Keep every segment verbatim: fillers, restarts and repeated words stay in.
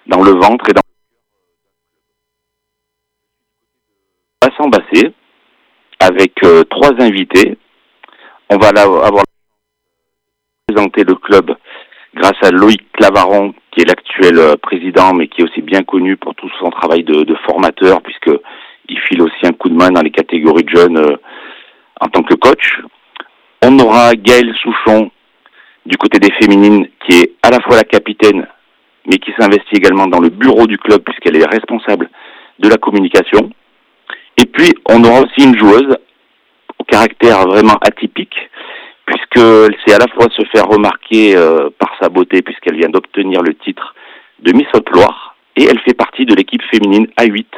dans le ventre et dans Bassan-Bassé, avec euh, trois invités. On va là avoir présenté le club grâce à Loïc Clavaron, qui est l'actuel euh, président, mais qui est aussi bien connu pour tout son travail de, de formateur, puisque il file aussi un coup de main dans les catégories de jeunes euh, en tant que coach. On aura Gaëlle Souchon du côté des féminines, qui est à la fois la capitaine, mais qui s'investit également dans le bureau du club, puisqu'elle est responsable de la communication. Et puis, on aura aussi une joueuse au caractère vraiment atypique, puisqu'elle sait à la fois se faire remarquer euh, par sa beauté, puisqu'elle vient d'obtenir le titre de Miss Haute-Loire, et elle fait partie de l'équipe féminine A huit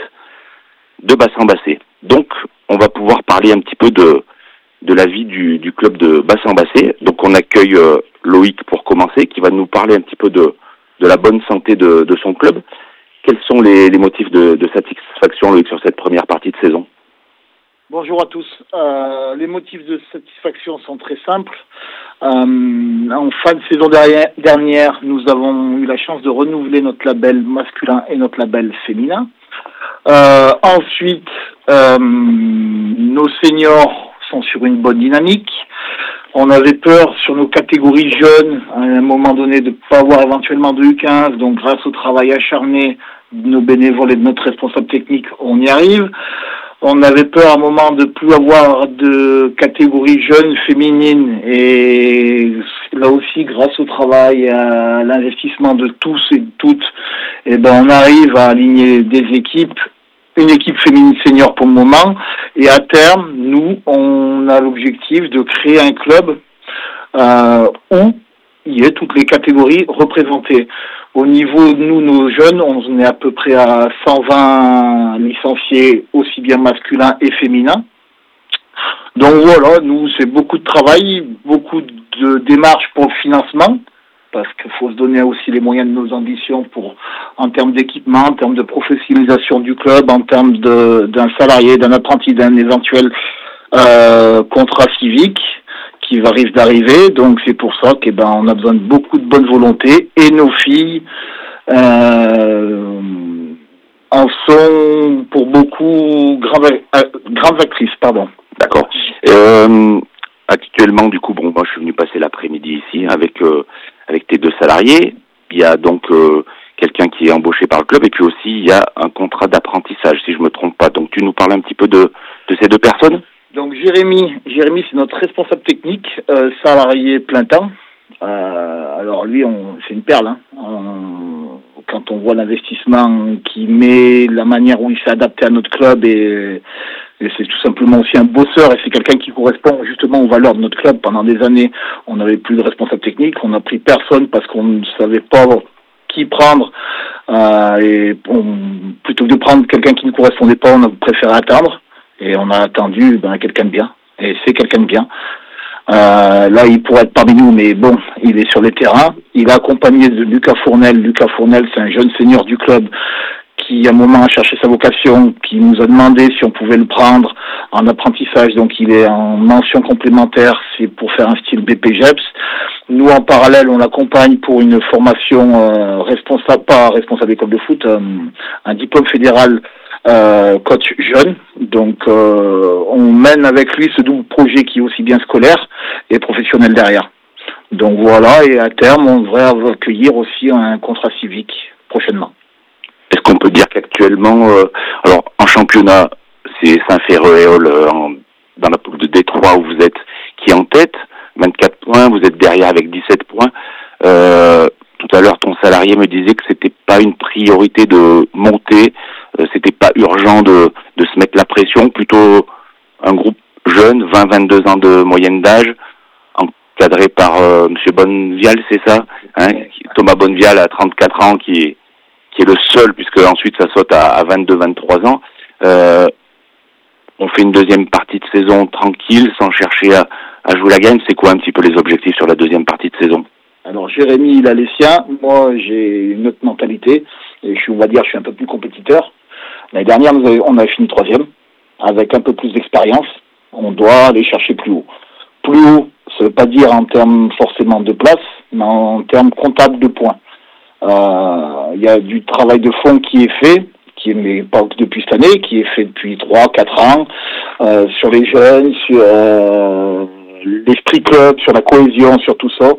de Bassan-Bassé. Donc, on va pouvoir parler un petit peu de, de la vie du, du club de Bassan-Bassé. Donc, on accueille euh, Loïc pour commencer, qui va nous parler un petit peu de, de la bonne santé de, de son club. Quels sont les, les motifs de, de satisfaction, Loïc, sur cette première partie de saison ? Bonjour à tous. Euh, les motifs de satisfaction sont très simples. Euh, en fin de saison derrière, dernière, nous avons eu la chance de renouveler notre label masculin et notre label féminin. Euh, ensuite, euh, nos seniors sont sur une bonne dynamique. On avait peur sur nos catégories jeunes, à un moment donné, de ne pas avoir éventuellement de U quinze. Donc, grâce au travail acharné de nos bénévoles et de notre responsable technique, on y arrive. On avait peur à un moment de plus avoir de catégories jeunes féminines, et là aussi, grâce au travail, à l'investissement de tous et de toutes, eh ben, on arrive à aligner des équipes, une équipe féminine senior pour le moment, et à terme, nous, on a l'objectif de créer un club euh, où il y ait toutes les catégories représentées. Au niveau de nous, nos jeunes, on est à peu près à cent vingt licenciés, aussi bien masculins et féminins. Donc voilà, nous, c'est beaucoup de travail, beaucoup de démarches pour le financement, parce qu'il faut se donner aussi les moyens de nos ambitions pour, en termes d'équipement, en termes de professionnalisation du club, en termes de, d'un salarié, d'un apprenti, d'un éventuel euh, contrat civique qui va risque d'arriver. Donc c'est pour ça que ben on a besoin de beaucoup de bonne volonté, et nos filles euh, en sont pour beaucoup graves, euh, graves actrices, pardon. D'accord. Euh, actuellement, du coup, bon, moi je suis venu passer l'après-midi ici avec euh, avec tes deux salariés. Il y a donc euh, quelqu'un qui est embauché par le club, et puis aussi il y a un contrat d'apprentissage, si je me trompe pas. Donc tu nous parles un petit peu de de ces deux personnes ? Donc Jérémy, Jérémy c'est notre responsable technique, euh, salarié plein temps. Euh, alors lui, on, c'est une perle. Hein. On, quand on voit l'investissement qu'il met, la manière où il s'est adapté à notre club, et, et c'est tout simplement aussi un bosseur, et c'est quelqu'un qui correspond justement aux valeurs de notre club. Pendant des années, on n'avait plus de responsable technique, on n'a pris personne parce qu'on ne savait pas qui prendre. Euh, et on, plutôt que de prendre quelqu'un qui ne correspondait pas, on a préféré attendre. Et on a attendu ben, quelqu'un de bien. Et c'est quelqu'un de bien. Euh, là, il pourrait être parmi nous, mais bon, il est sur les terrains. Il est accompagné de Lucas Fournel. Lucas Fournel, c'est un jeune senior du club qui, à un moment, a cherché sa vocation, qui nous a demandé si on pouvait le prendre en apprentissage. Donc, il est en mention complémentaire. C'est pour faire un style B P G E P S. Nous, en parallèle, on l'accompagne pour une formation euh, responsable, pas responsable école de foot, euh, un diplôme fédéral Euh, coach jeune. Donc euh, on mène avec lui ce double projet qui est aussi bien scolaire et professionnel derrière. Donc voilà, et à terme on devrait accueillir aussi un contrat civique prochainement. Est-ce qu'on peut dire qu'actuellement, euh, alors en championnat, c'est Saint-Féréol euh, dans la poule de Détroit où vous êtes, qui est en tête, vingt-quatre points, vous êtes derrière avec dix-sept points. Euh, tout à l'heure, ton salarié me disait que c'était pas une priorité de monter, euh, c'était pas urgent de, de se mettre la pression, plutôt un groupe jeune, vingt à vingt-deux ans de moyenne d'âge, encadré par euh, Monsieur Bonnevial, c'est ça, hein, Thomas Bonnevial à trente-quatre ans, qui est qui est le seul, puisque ensuite ça saute à, à vingt-deux à vingt-trois ans. Euh, on fait une deuxième partie de saison tranquille, sans chercher à, à jouer la gagne. C'est quoi un petit peu les objectifs sur la deuxième partie de saison? Alors Jérémy, il a les siens. Moi, j'ai une autre mentalité. Et je suis, on va dire, je suis un peu plus compétiteur. L'année dernière, nous avons, on a fini troisième, avec un peu plus d'expérience. On doit aller chercher plus haut. Plus haut, ça ne veut pas dire en termes forcément de place, mais en termes comptables de points. Euh, il y a du travail de fond qui est fait, qui est mais pas depuis cette année, qui est fait depuis trois, quatre ans, euh, sur les jeunes, sur euh, l'esprit club, sur la cohésion, sur tout ça.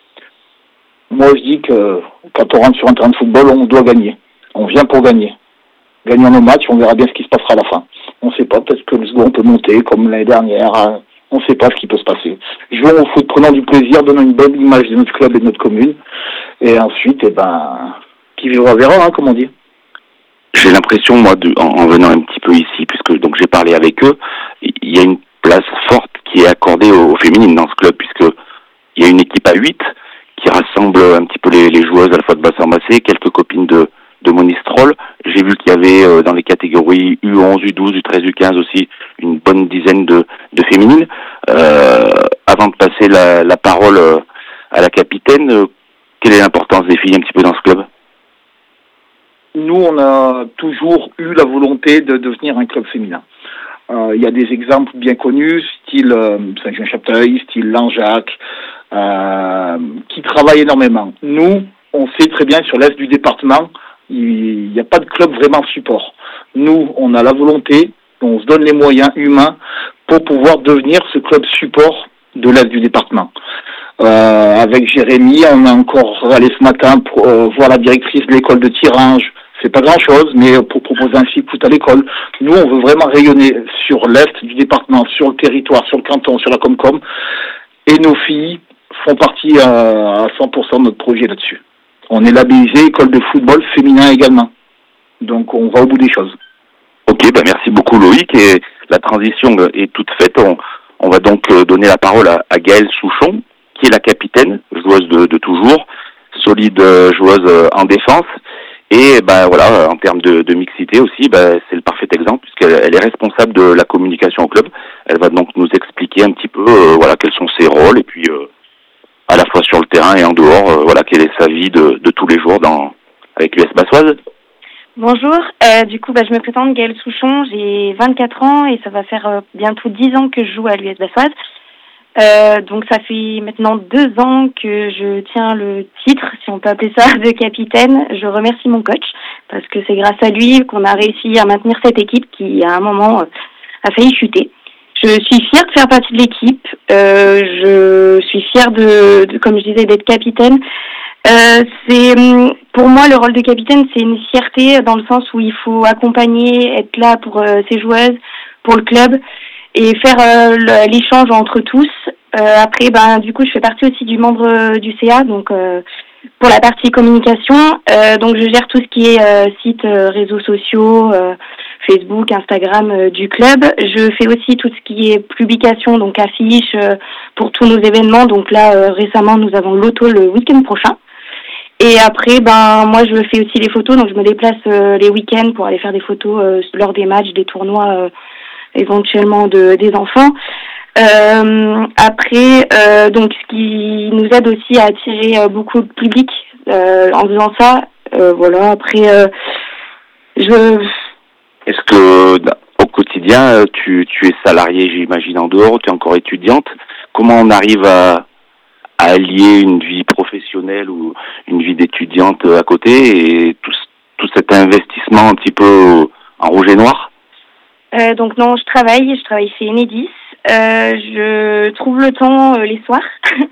Moi, je dis que quand on rentre sur un terrain de football, on doit gagner. On vient pour gagner. Gagnons nos matchs, on verra bien ce qui se passera à la fin. On ne sait pas, peut-être que le second peut monter, comme l'année dernière. Hein. On ne sait pas ce qui peut se passer. Jouons au foot, prenons du plaisir, donnons une bonne image de notre club et de notre commune. Et ensuite, eh ben, qui vivra verra, hein, comme on dit. J'ai l'impression, moi, de, en, en venant un petit peu ici, puisque donc j'ai parlé avec eux, il y a une place forte qui est accordée aux, aux féminines dans ce club, puisque il y a une équipe à huit qui rassemble un petit peu les, les joueuses à la fois de bassin massé, quelques copines de, de Monistrol. J'ai vu qu'il y avait euh, dans les catégories U onze, U douze, U treize, U quinze aussi une bonne dizaine de, de féminines. Euh, avant de passer la, la parole euh, à la capitaine, euh, quelle est l'importance des filles un petit peu dans ce club ? Nous, on a toujours eu la volonté de devenir un club féminin. Il euh, y a des exemples bien connus, style euh, Saint-Jean-Chapteuil, style Langeac, euh, qui travaillent énormément. Nous, on sait très bien sur l'est du département, il n'y a pas de club vraiment support. Nous, on a la volonté, on se donne les moyens humains pour pouvoir devenir ce club support de l'est du département. Euh, avec Jérémy, on a encore allé ce matin pour euh, voir la directrice de l'école de Thirange. C'est pas grand chose, mais pour proposer un foot à l'école. Nous, on veut vraiment rayonner sur l'est du département, sur le territoire, sur le canton, sur la Comcom. Et nos filles font partie à cent pour cent de notre projet là-dessus. On est labellisé école de football féminin également. Donc, on va au bout des choses. Ok, bah merci beaucoup Loïc. Et la transition est toute faite. On, on va donc donner la parole à, à Gaëlle Souchon, qui est la capitaine, joueuse de, de toujours, solide joueuse en défense. Et ben voilà, en termes de, de mixité aussi, ben, c'est le parfait exemple puisqu'elle elle est responsable de la communication au club. Elle va donc nous expliquer un petit peu euh, voilà quels sont ses rôles et puis euh, à la fois sur le terrain et en dehors, euh, voilà quelle est sa vie de, de tous les jours dans avec l'U S Bassoise. Bonjour, euh, du coup bah, je me présente Gaëlle Souchon, j'ai vingt-quatre ans et ça va faire euh, bientôt dix ans que je joue à l'U S Bassoise. Euh, donc ça fait maintenant deux ans que je tiens le titre, si on peut appeler ça, de capitaine. Je remercie mon coach parce que c'est grâce à lui qu'on a réussi à maintenir cette équipe qui à un moment a failli chuter. Je suis fière de faire partie de l'équipe. Euh, je suis fière de, de, comme je disais, d'être capitaine. Euh, c'est pour moi le rôle de capitaine, c'est une fierté dans le sens où il faut accompagner, être là pour euh, ses joueuses, pour le club. Et faire euh, l'échange entre tous. Euh, après, ben du coup, je fais partie aussi du membre euh, du C A, donc euh, pour la partie communication. Euh, donc, je gère tout ce qui est euh, site, euh, réseaux sociaux, euh, Facebook, Instagram euh, du club. Je fais aussi tout ce qui est publication, donc affiches euh, pour tous nos événements. Donc là, euh, récemment, nous avons l'auto le week-end prochain. Et après, ben moi, je fais aussi les photos, donc je me déplace euh, les week-ends pour aller faire des photos euh, lors des matchs, des tournois. Euh, éventuellement de des enfants. Euh, après, euh, donc ce qui nous aide aussi à attirer euh, beaucoup de public euh, en faisant ça. Euh, voilà. Après, euh, je. Est-ce que au quotidien, tu tu es salariée, j'imagine en dehors, tu es encore étudiante. Comment on arrive à à allier une vie professionnelle ou une vie d'étudiante à côté et tout tout cet investissement un petit peu en rouge et noir? Euh, donc non, je travaille, je travaille chez Enedis. Euh, je trouve le temps euh, les soirs.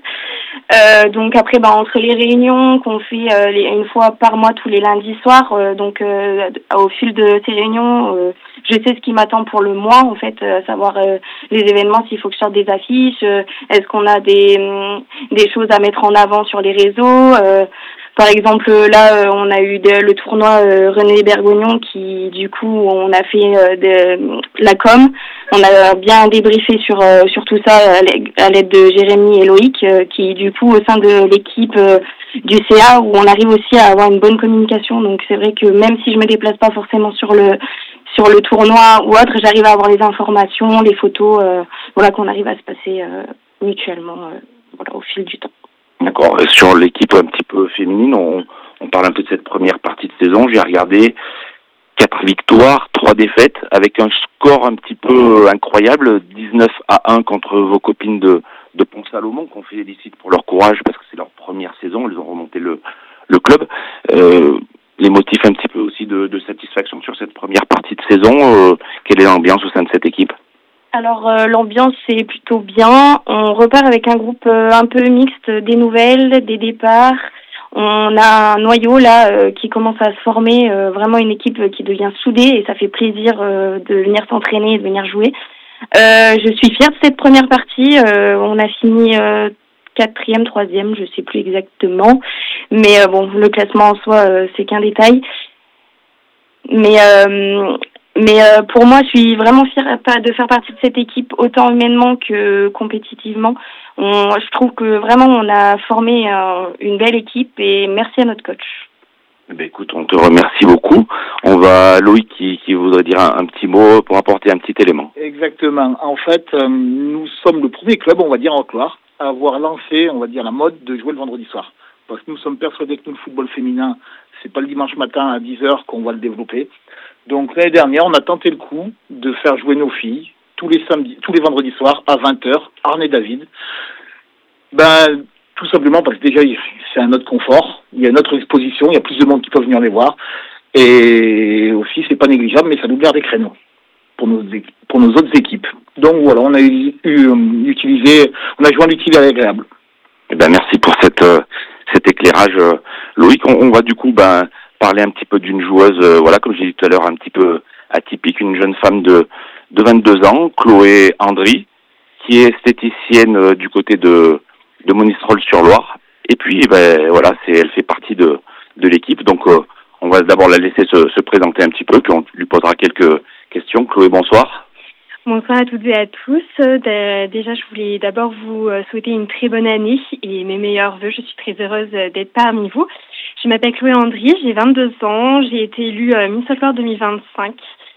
euh, donc après, bah, entre les réunions qu'on fait euh, les, une fois par mois tous les lundis soirs, euh, donc euh, au fil de ces réunions, euh, je sais ce qui m'attend pour le mois, en fait, euh, savoir euh, les événements, s'il faut que je sorte des affiches, euh, est-ce qu'on a des des choses à mettre en avant sur les réseaux. Euh, Par exemple, là, euh, on a eu de, le tournoi euh, René Bergognon qui, du coup, on a fait euh, de, la com. On a bien débriefé sur euh, sur tout ça à l'aide de Jérémy et Loïc, euh, qui, du coup, au sein de l'équipe euh, du C A, où on arrive aussi à avoir une bonne communication. Donc, c'est vrai que même si je me déplace pas forcément sur le sur le tournoi ou autre, j'arrive à avoir les informations, les photos, euh, voilà, qu'on arrive à se passer euh, mutuellement, euh, voilà, au fil du temps. D'accord. Sur l'équipe un petit peu féminine, on, on parle un peu de cette première partie de saison. J'ai regardé quatre victoires, trois défaites, avec un score un petit peu incroyable, dix-neuf à un contre vos copines de, de Pont-Salomon, qu'on félicite pour leur courage, parce que c'est leur première saison. Elles ont remonté le, le club. Euh, les motifs un petit peu aussi de, de satisfaction sur cette première partie de saison. Euh, quelle est l'ambiance au sein de cette équipe? Alors euh, l'ambiance c'est plutôt bien. On repart avec un groupe euh, un peu mixte, des nouvelles, des départs. On a un noyau là euh, qui commence à se former, euh, vraiment une équipe qui devient soudée et ça fait plaisir euh, de venir s'entraîner et de venir jouer. Euh, je suis fière de cette première partie. Euh, on a fini euh, quatrième, troisième, je sais plus exactement. Mais euh, bon, le classement en soi euh, c'est qu'un détail. Mais euh, Mais euh, pour moi, je suis vraiment fière de faire partie de cette équipe, autant humainement que compétitivement. On, je trouve que vraiment, on a formé euh, une belle équipe et merci à notre coach. Eh bien, écoute, on te remercie beaucoup. On va Loïc qui, qui voudrait dire un, un petit mot pour apporter un petit élément. Exactement. En fait, euh, nous sommes le premier club, on va dire en Haute-Loire, à avoir lancé, on va dire, la mode de jouer le vendredi soir. Parce que nous sommes persuadés que nous, le football féminin, c'est pas le dimanche matin à dix heures qu'on va le développer. Donc l'année dernière, on a tenté le coup de faire jouer nos filles tous les samedis, tous les vendredis soirs à vingt heures, Arne et David. Ben, tout simplement parce que déjà, c'est un autre confort, il y a une autre exposition, il y a plus de monde qui peut venir les voir. Et aussi, c'est pas négligeable, mais ça nous libère des créneaux pour nos, pour nos autres équipes. Donc voilà, on a eu, eu utilisé, on a joué en utile et agréable. Eh ben, merci pour cette, euh, cet éclairage, euh, Loïc. On, on va du coup, ben, parler un petit peu d'une joueuse, euh, voilà, comme j'ai dit tout à l'heure, un petit peu atypique, une jeune femme de, de vingt-deux ans, Chloé Andry, qui est esthéticienne euh, du côté de, de Monistrol-sur-Loire. Et puis, ben, voilà, c'est, elle fait partie de, de l'équipe. Donc, euh, on va d'abord la laisser se, se présenter un petit peu, puis on lui posera quelques questions. Chloé, bonsoir. Bonsoir à toutes et à tous. Euh, déjà, je voulais d'abord vous souhaiter une très bonne année et mes meilleurs vœux. Je suis très heureuse d'être parmi vous. Je m'appelle Chloé Andry, j'ai vingt-deux ans, j'ai été élue euh, Miss Haute-Loire deux mille vingt-cinq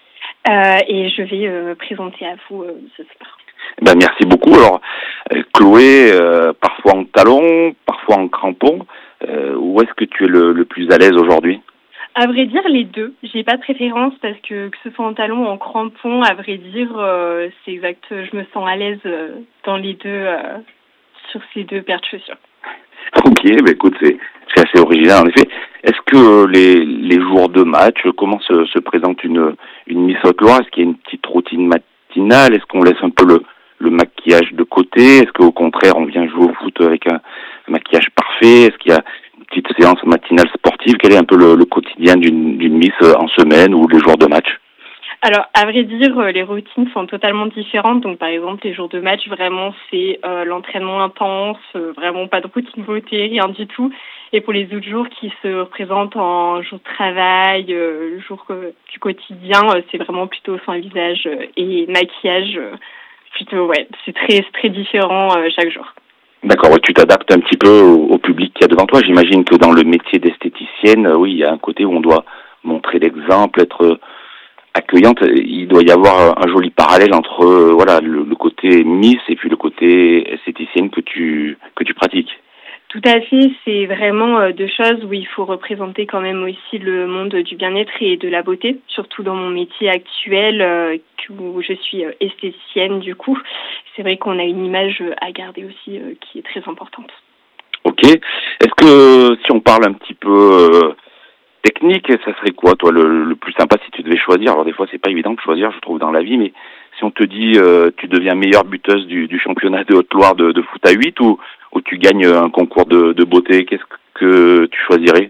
euh, et je vais euh, me présenter à vous euh, ce soir. Ben, merci beaucoup. Alors, euh, Chloé, euh, parfois en talons, parfois en crampons, euh, où est-ce que tu es le, le plus à l'aise aujourd'hui? À vrai dire, les deux. J'ai pas de préférence parce que que ce soit en talons ou en crampons, à vrai dire, euh, c'est exact. Je me sens à l'aise euh, dans les deux, euh, sur ces deux paires de chaussures. Ok, ben écoute, c'est, c'est assez original en effet. Est-ce que les, les jours de match, comment se, se présente une, une Miss Haute-Loire? Est-ce qu'il y a une petite routine matinale? Est-ce qu'on laisse un peu le, le maquillage de côté? Est-ce qu'au contraire, on vient jouer au foot avec un, un maquillage parfait? Est-ce qu'il y a une petite séance matinale sportive? Quel est un peu le, le quotidien d'une, d'une Miss en semaine ou les jours de match? Alors, à vrai dire, les routines sont totalement différentes. Donc, par exemple, les jours de match, vraiment, c'est euh, l'entraînement intense, euh, vraiment pas de routine beauté, rien du tout. Et pour les autres jours qui se représentent en jour de travail, euh, le jour euh, du quotidien, euh, c'est vraiment plutôt soin visage euh, et maquillage. Euh, plutôt, ouais, c'est très, c'est très différent euh, chaque jour. D'accord, ouais, tu t'adaptes un petit peu au, au public qu'il y a devant toi. J'imagine que dans le métier d'esthéticienne, euh, oui, il y a un côté où on doit montrer l'exemple, être... Euh, accueillante. Il doit y avoir un joli parallèle entre euh, voilà le, le côté Miss et puis le côté esthéticienne que tu que tu pratiques. Tout à fait, c'est vraiment euh, deux choses où il faut représenter quand même aussi le monde du bien-être et de la beauté, surtout dans mon métier actuel euh, où je suis euh, esthéticienne du coup. C'est vrai qu'on a une image à garder aussi euh, qui est très importante. Ok. Est-ce que si on parle un petit peu euh, technique, ça serait quoi, toi, le, le plus sympa si tu devais choisir? Alors, des fois, c'est pas évident de choisir, je trouve, dans la vie, mais si on te dit euh, tu deviens meilleure buteuse du, du championnat de Haute-Loire de, de foot à huit ou, ou tu gagnes un concours de, de beauté, qu'est-ce que tu choisirais?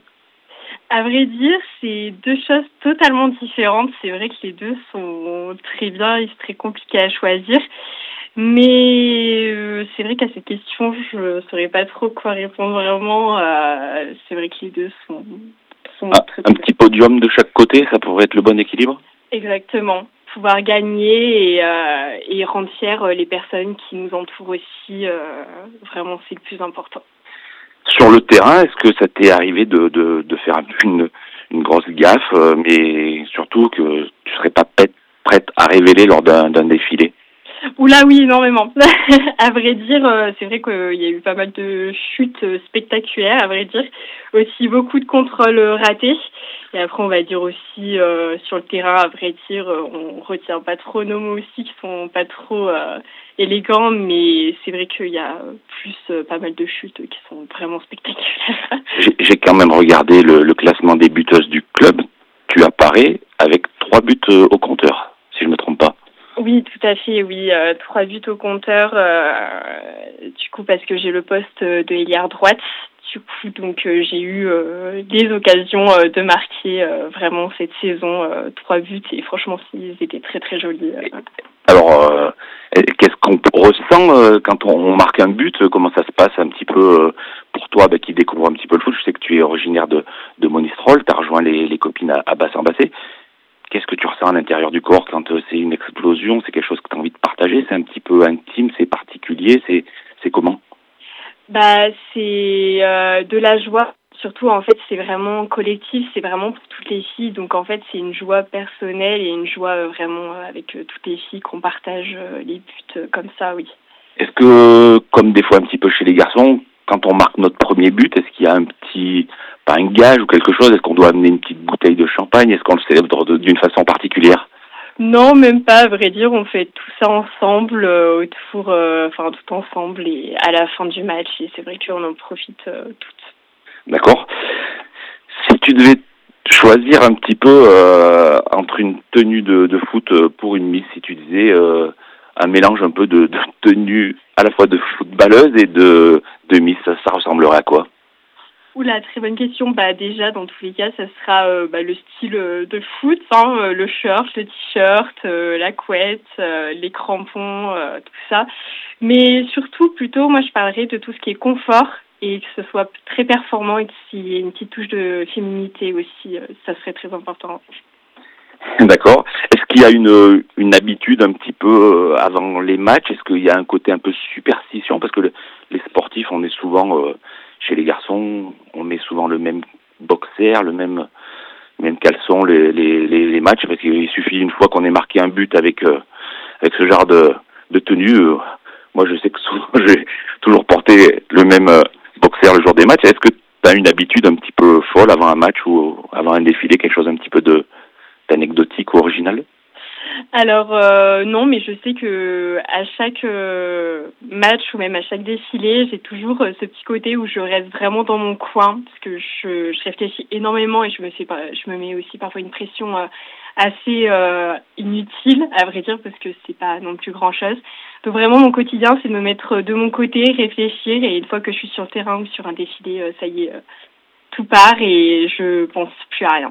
À vrai dire, c'est deux choses totalement différentes. C'est vrai que les deux sont très bien et c'est très compliqué à choisir. Mais euh, c'est vrai qu'à cette question, je ne saurais pas trop quoi répondre vraiment. Euh, c'est vrai que les deux sont... Ah, un petit podium de chaque côté, ça pourrait être le bon équilibre? Exactement. Pouvoir gagner et, euh, et rendre fiers les personnes qui nous entourent aussi, euh, vraiment, c'est le plus important. Sur le terrain, est-ce que ça t'est arrivé de, de, de faire une, une grosse gaffe, euh, mais surtout que tu serais pas prête à révéler lors d'un, d'un défilé? Oula, oui, énormément. À vrai dire, euh, c'est vrai qu'il y a eu pas mal de chutes spectaculaires, à vrai dire. Aussi beaucoup de contrôles ratés. Et après, on va dire aussi, euh, sur le terrain, à vrai dire, euh, on retient pas trop nos mots aussi, qui sont pas trop euh, élégants, mais c'est vrai qu'il y a plus euh, pas mal de chutes qui sont vraiment spectaculaires. J'ai, j'ai quand même regardé le, le classement des buteuses du club. Tu apparais avec trois buts euh, au compteur, si je me trompe pas. Oui, tout à fait, oui. Euh, trois buts au compteur, euh, du coup, parce que j'ai le poste de ailière droite. Du coup, donc euh, j'ai eu euh, des occasions euh, de marquer euh, vraiment cette saison euh, trois buts et franchement, ils étaient très très jolis. Euh. Alors, euh, qu'est-ce qu'on ressent euh, quand on marque un but? Comment ça se passe un petit peu euh, pour toi bah, qui découvre un petit peu le foot? Je sais que tu es originaire de, de Monistrol, tu as rejoint les, les copines à, à Bassin-Bassé. Qu'est-ce que tu ressens à l'intérieur du corps quand euh, c'est une explosion? C'est quelque chose que tu as envie de partager? C'est un petit peu intime, c'est particulier, c'est, c'est comment? Bah, c'est euh, de la joie. Surtout, en fait, c'est vraiment collectif, c'est vraiment pour toutes les filles. Donc, en fait, c'est une joie personnelle et une joie euh, vraiment euh, avec euh, toutes les filles qu'on partage euh, les buts euh, comme ça, oui. Est-ce que, comme des fois un petit peu chez les garçons, quand on marque notre premier but, est-ce qu'il y a un petit, pas un gage ou quelque chose? Est-ce qu'on doit amener une petite bouteille de champagne? Est-ce qu'on le célèbre de, d'une façon particulière? Non, même pas, à vrai dire, on fait tout ça ensemble, euh, autour, euh, enfin, tout ensemble et à la fin du match. Et c'est vrai qu'on en profite euh, toutes. D'accord. Si tu devais choisir un petit peu euh, entre une tenue de, de foot pour une Miss, si tu disais euh, un mélange un peu de, de tenue à la fois de footballeuse et de, de Miss, ça, ça ressemblerait à quoi? Oula, très bonne question. Bah déjà, dans tous les cas, ça sera euh, bah, le style euh, de foot, hein, euh, le shirt, le t-shirt, euh, la couette, euh, les crampons, euh, tout ça. Mais surtout, plutôt, moi, je parlerai de tout ce qui est confort et que ce soit très performant et qu'il y ait une petite touche de féminité aussi. Euh, ça serait très important. D'accord. Est-ce qu'il y a une, une habitude un petit peu avant les matchs? Est-ce qu'il y a un côté un peu superstition? Parce que le, les sportifs, on est souvent, euh, chez les garçons, on met souvent le même boxer, le même, même caleçon, les, les, les, les matchs, parce qu'il suffit une fois qu'on ait marqué un but avec, euh, avec ce genre de, de tenue. Euh, moi, je sais que souvent, j'ai toujours porté le même euh, boxer le jour des matchs. Est-ce que tu as une habitude un petit peu folle avant un match ou avant un défilé, quelque chose un petit peu de anecdotique ou original? Alors euh, non, mais je sais que à chaque euh, match ou même à chaque défilé, j'ai toujours euh, ce petit côté où je reste vraiment dans mon coin parce que je, je réfléchis énormément et je me fais pas, je me mets aussi parfois une pression euh, assez euh, inutile à vrai dire parce que c'est pas non plus grand chose. Donc vraiment mon quotidien c'est de me mettre de mon côté, réfléchir et une fois que je suis sur le terrain ou sur un défilé, euh, ça y est, euh, tout part et je pense plus à rien.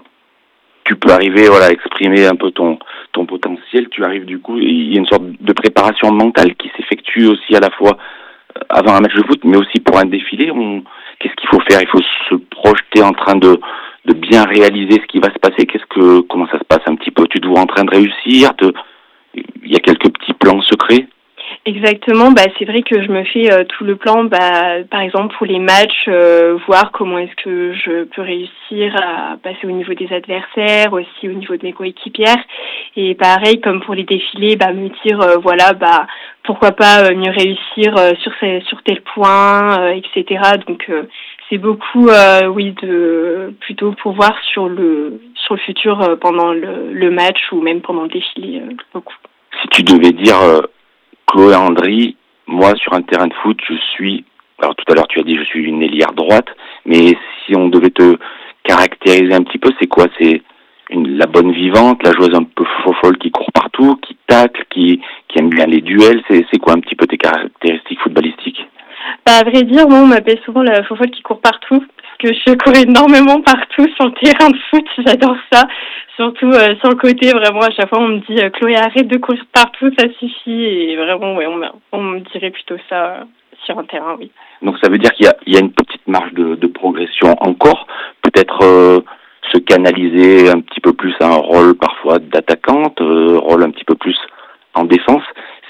Tu peux arriver, voilà, à exprimer un peu ton ton potentiel. Tu arrives du coup, il y a une sorte de préparation mentale qui s'effectue aussi à la fois avant un match de foot, mais aussi pour un défilé. On, qu'est-ce qu'il faut faire? Il faut se projeter en train de de bien réaliser ce qui va se passer. Qu'est-ce que, comment ça se passe un petit peu? Tu te vois en train de réussir? Te, il y a quelques petits plans secrets? Exactement, bah c'est vrai que je me fais euh, tout le plan, bah par exemple pour les matchs, euh, voir comment est-ce que je peux réussir à passer au niveau des adversaires, aussi au niveau de mes coéquipières, et pareil comme pour les défilés, bah me dire euh, voilà bah pourquoi pas euh, mieux réussir euh, sur ces, sur tel point, euh, et cetera. Donc euh, c'est beaucoup euh, oui de plutôt pour voir sur le sur le futur euh, pendant le, le match ou même pendant le défilé euh, beaucoup. Si tu devais dire euh, Chloé Andry, moi sur un terrain de foot, je suis, alors tout à l'heure tu as dit je suis une ailière droite, mais si on devait te caractériser un petit peu, c'est quoi? C'est une, la bonne vivante, la joueuse un peu fofolle qui court partout, qui tacle, qui, qui aime bien les duels, c'est, c'est quoi un petit peu tes caractéristiques footballistiques? Bah, à vrai dire, moi on m'appelle souvent la fofolle qui court partout, parce que je cours énormément partout sur le terrain de foot, j'adore ça. Surtout euh, sur le côté, vraiment, à chaque fois, on me dit euh, « Chloé, arrête de courir partout, ça suffit ». Et vraiment, ouais, on, on me dirait plutôt ça euh, sur un terrain, oui. Donc ça veut dire qu'il y a, il y a une petite marge de, de progression encore, peut-être euh, se canaliser un petit peu plus à un rôle parfois d'attaquante, euh, rôle un petit peu plus en défense.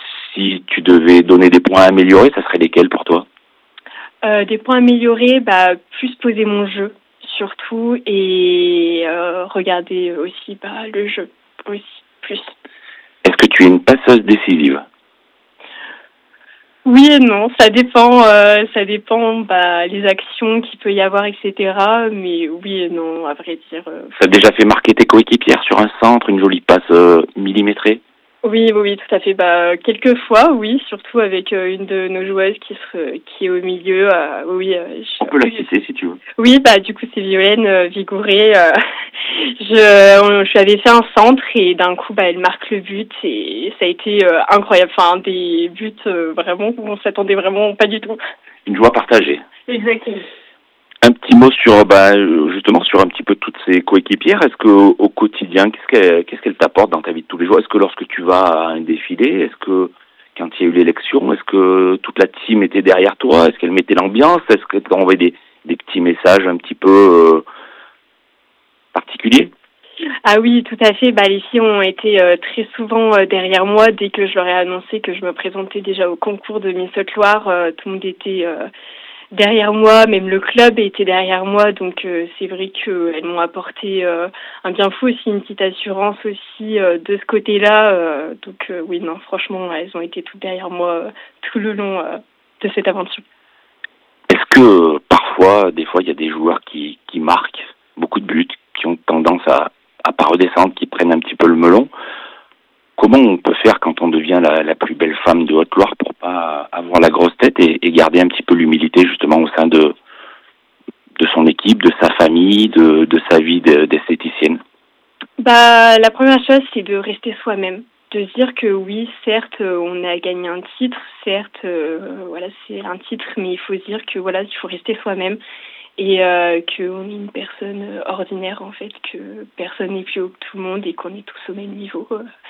Si tu devais donner des points à améliorer, ça serait lesquels pour toi? euh, Des points améliorés, bah, plus poser mon jeu. Surtout, et euh, regarder aussi bah, le jeu, aussi, plus. Est-ce que tu es une passeuse décisive? Oui et non, ça dépend, euh, ça dépend, bah, les actions qu'il peut y avoir, et cetera. Mais oui et non, à vrai dire. Euh, Ça a déjà fait marquer tes coéquipières sur un centre, une jolie passe euh, millimétrée? Oui, oui, oui, tout à fait. Bah, quelques fois, oui, surtout avec euh, une de nos joueuses qui se, qui est au milieu. Euh, oui, euh, je, On peut la oui, citer si tu veux. oui, bah, du coup, c'est Violaine euh, Vigouré. Euh, je, on, je lui avais fait un centre et d'un coup, bah, elle marque le but et ça a été euh, incroyable. Enfin, des buts euh, vraiment où on s'attendait vraiment pas du tout. Une joie partagée. Exactement. Un petit mot sur, bah, justement, sur un petit peu toutes ces coéquipières. Est-ce que au, au quotidien, qu'est-ce qu'elle, qu'est-ce qu'elle t'apporte dans ta vie de tous les jours? Est-ce que lorsque tu vas à un défilé, est-ce que quand il y a eu l'élection, est-ce que toute la team était derrière toi? Est-ce qu'elle mettait l'ambiance? Est-ce qu'elle t'envoyait des, des petits messages un petit peu euh, particuliers? Ah oui, tout à fait. Bah, les filles ont été euh, très souvent euh, derrière moi dès que je leur ai annoncé que je me présentais déjà au concours de Miss Haute-Loire. Euh, tout le monde était euh, derrière moi, même le club était derrière moi. Donc euh, c'est vrai qu'elles m'ont apporté euh, un bien fou aussi, une petite assurance aussi euh, de ce côté-là. Euh, donc euh, oui, non, franchement, elles ont été toutes derrière moi euh, tout le long euh, de cette aventure. Est-ce que euh, parfois, des fois, il y a des joueurs qui, qui marquent beaucoup de buts, qui ont tendance à à pas redescendre, qui prennent un petit peu le melon? Comment on peut faire quand on devient la, la plus belle femme de Haute-Loire pour pas avoir la grosse tête et, et garder un petit peu l'humilité justement au sein de de son équipe, de sa famille, de, de sa vie d'esthéticienne? Bah, la première chose, c'est de rester soi-même. De se dire que oui, certes, on a gagné un titre, certes, euh, voilà, c'est un titre, mais il faut se dire que voilà, il faut rester soi-même et euh, qu'on est une personne ordinaire en fait, que personne n'est plus haut que tout le monde et qu'on est tous au même niveau.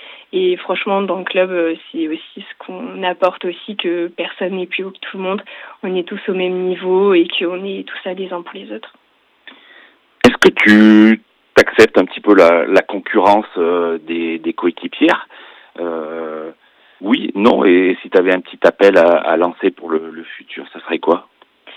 Et franchement, dans le club, c'est aussi ce qu'on apporte aussi, que personne n'est plus haut que tout le monde. On est tous au même niveau et qu'on est tous là les uns pour les autres. Est-ce que tu acceptes un petit peu la, la concurrence euh, des, des coéquipières? euh, Oui, non, et si tu avais un petit appel à, à lancer pour le, le futur, ça serait quoi?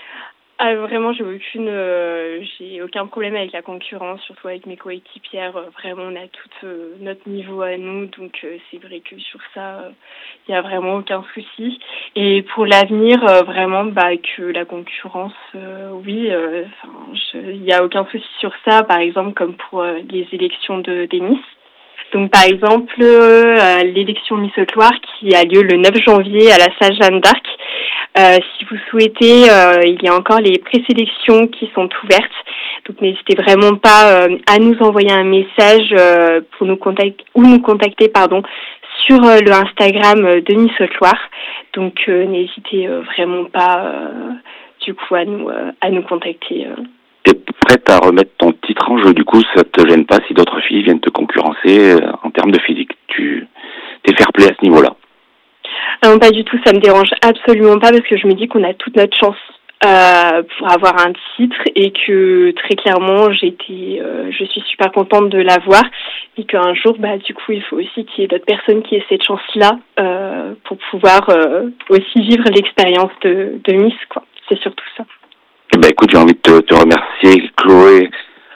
Ah, vraiment, j'ai aucune, euh, j'ai aucun problème avec la concurrence, surtout avec mes coéquipières. Euh, vraiment, on a tout euh, notre niveau à nous, donc euh, c'est vrai que sur ça, il euh, y a vraiment aucun souci. Et pour l'avenir, euh, vraiment, bah que la concurrence, euh, oui, il euh, y a aucun souci sur ça. Par exemple, comme pour euh, les élections de des Miss. Donc, par exemple, euh, l'élection Miss Haute-Loire qui a lieu le neuf janvier à la salle Jeanne d'Arc. Euh, si vous souhaitez, euh, il y a encore les présélections qui sont ouvertes. Donc, n'hésitez vraiment pas euh, à nous envoyer un message euh, pour nous contacter ou nous contacter, pardon, sur euh, le Instagram de Miss Haute-Loire. Donc, euh, n'hésitez euh, vraiment pas, euh, du coup, à nous euh, à nous contacter. Euh. T'es prête à remettre ton titre en jeu, du coup, ça te gêne pas si d'autres filles viennent te concurrencer euh, en termes de physique? Tu t'es fair-play à ce niveau-là? Non, pas du tout, ça me dérange absolument pas parce que je me dis qu'on a toute notre chance euh, pour avoir un titre et que très clairement j'étais, euh, je suis super contente de l'avoir et qu'un jour, bah du coup, il faut aussi qu'il y ait d'autres personnes qui aient cette chance-là euh, pour pouvoir euh, aussi vivre l'expérience de, de Miss, quoi. C'est surtout ça. Ben écoute, j'ai envie de te, te remercier, Chloé,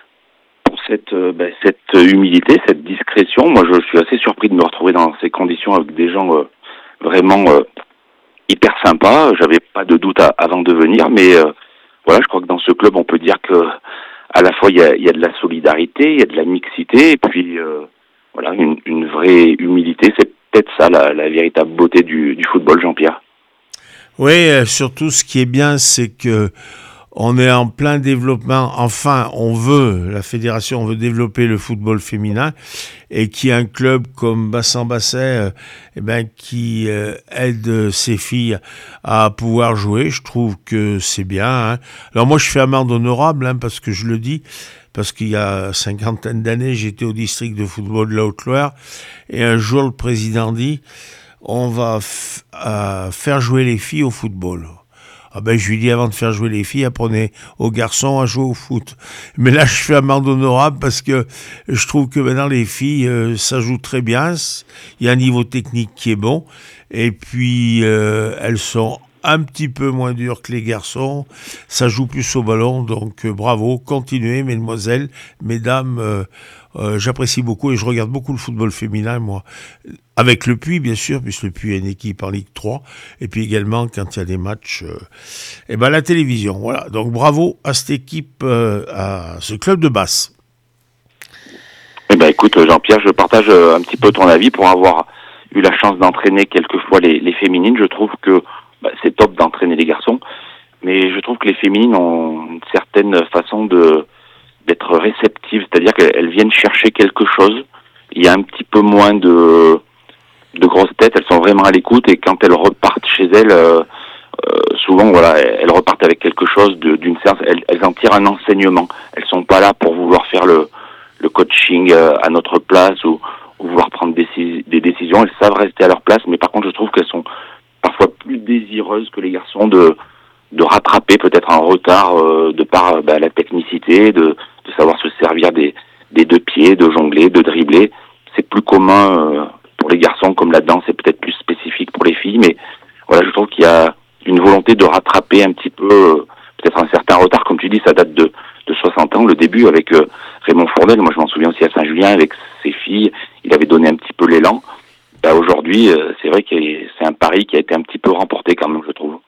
pour cette, euh, ben, cette humilité, cette discrétion. Moi, je suis assez surpris de me retrouver dans ces conditions avec des gens euh, vraiment euh, hyper sympas. J'avais pas de doute à, avant de venir, mais euh, voilà, je crois que dans ce club, on peut dire que à la fois il y a, il y a de la solidarité, il y a de la mixité, et puis euh, voilà, une, une vraie humilité. C'est peut-être ça la, la véritable beauté du, du football, Jean-Pierre. Oui, euh, surtout ce qui est bien, c'est que on est en plein développement. Enfin, on veut, la fédération, on veut développer le football féminin et qu'il y ait un club comme Bassan-Basset euh, eh ben, qui euh, aide ces filles à pouvoir jouer. Je trouve que c'est bien. Hein. Alors moi, je fais amende honorable hein, parce que je le dis, parce qu'il y a cinquantaine d'années, j'étais au district de football de la Haute-Loire et un jour, le président dit « On va f- euh, faire jouer les filles au football ». Ah ben, je lui dis, avant de faire jouer les filles, apprenez aux garçons à jouer au foot. Mais là, je fais amende honorable parce que je trouve que maintenant, les filles, euh, ça joue très bien. Il y a un niveau technique qui est bon. Et puis, euh, elles sont un petit peu moins dur que les garçons, ça joue plus au ballon, donc euh, bravo, continuez mesdemoiselles, mesdames, euh, euh, j'apprécie beaucoup et je regarde beaucoup le football féminin, moi, avec le Puy bien sûr, puisque le Puy est une équipe en Ligue trois, et puis également quand il y a des matchs, euh, et ben la télévision, voilà, donc bravo à cette équipe, euh, à ce club de Basse. Eh ben écoute Jean-Pierre, je partage un petit peu ton avis pour avoir eu la chance d'entraîner quelquefois les, les féminines. Je trouve que bah, c'est top d'entraîner les garçons, mais je trouve que les féminines ont une certaine façon de d'être réceptives, c'est-à-dire qu'elles viennent chercher quelque chose. Il y a un petit peu moins de de grosses têtes, elles sont vraiment à l'écoute et quand elles repartent chez elles, euh, euh, souvent voilà, elles repartent avec quelque chose de, d'une séance. Elles, elles en tirent un enseignement. Elles sont pas là pour vouloir faire le le coaching à notre place ou, ou vouloir prendre des, des décisions. Elles savent rester à leur place, mais par contre, je trouve qu'elles sont parfois plus désireuses que les garçons de, de rattraper peut-être un retard euh, de par bah, la technicité, de, de savoir se servir des, des deux pieds, de jongler, de dribbler. C'est plus commun euh, pour les garçons, comme la danse est peut-être plus spécifique pour les filles, mais voilà, je trouve qu'il y a une volonté de rattraper un petit peu euh, peut-être un certain retard. Comme tu dis, ça date de de soixante ans, le début avec euh, Raymond Fournel. Moi, je m'en souviens aussi à Saint-Julien avec ses filles. Il avait donné un petit peu l'élan. Bah, aujourd'hui, euh, c'est vrai que c'est un pari qui a été un petit peu remporté quand même, je trouve.